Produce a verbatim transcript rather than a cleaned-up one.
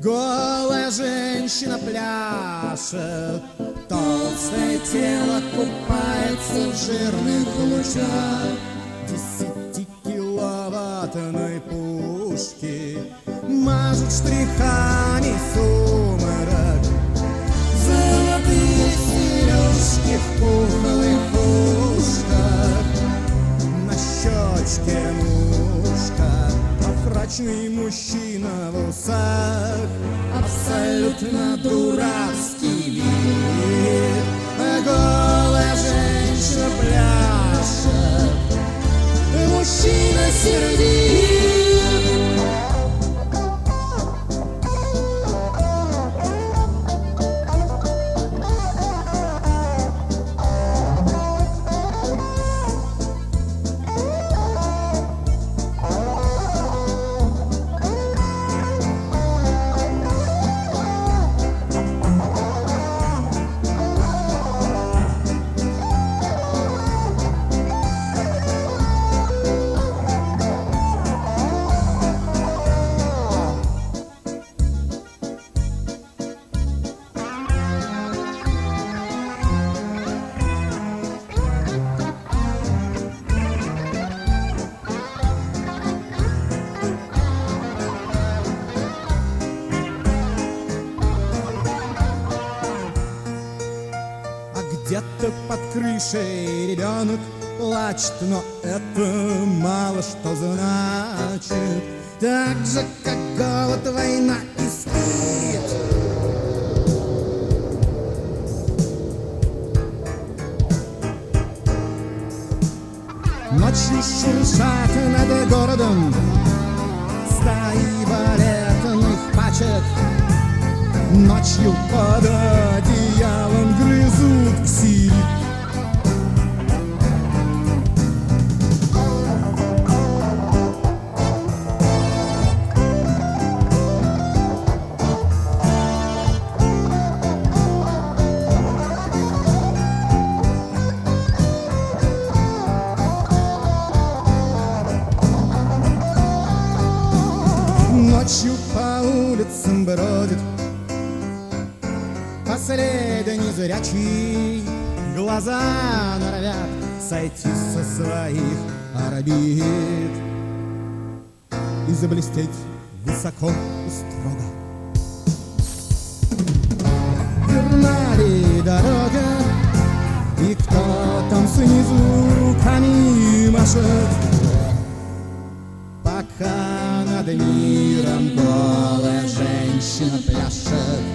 Голая женщина пляшет, толстое тело купается в жирных лучах десятикиловаттной пушки, мажет штрихами сумрак, золотые сережки в пухлых ушках, на щечке мушка, а мрачный мужчина в усах, абсолютно дурацкий вид. Голая женщина пляшет, мужчина сердит. Где-то под крышей ребенок плачет, но это мало что значит. Так же, как голод, война и спит. Ночью шуршат над городом стаи балетных пачек. Ночью под одеялом грызут ксиль. Ночью по улицам бродит последний зрячий, глаза норовят сойти со своих орбит и заблестеть высоко и строго. Верна ли дорога, и кто там снизу руками машет, пока над миром голая женщина пляшет.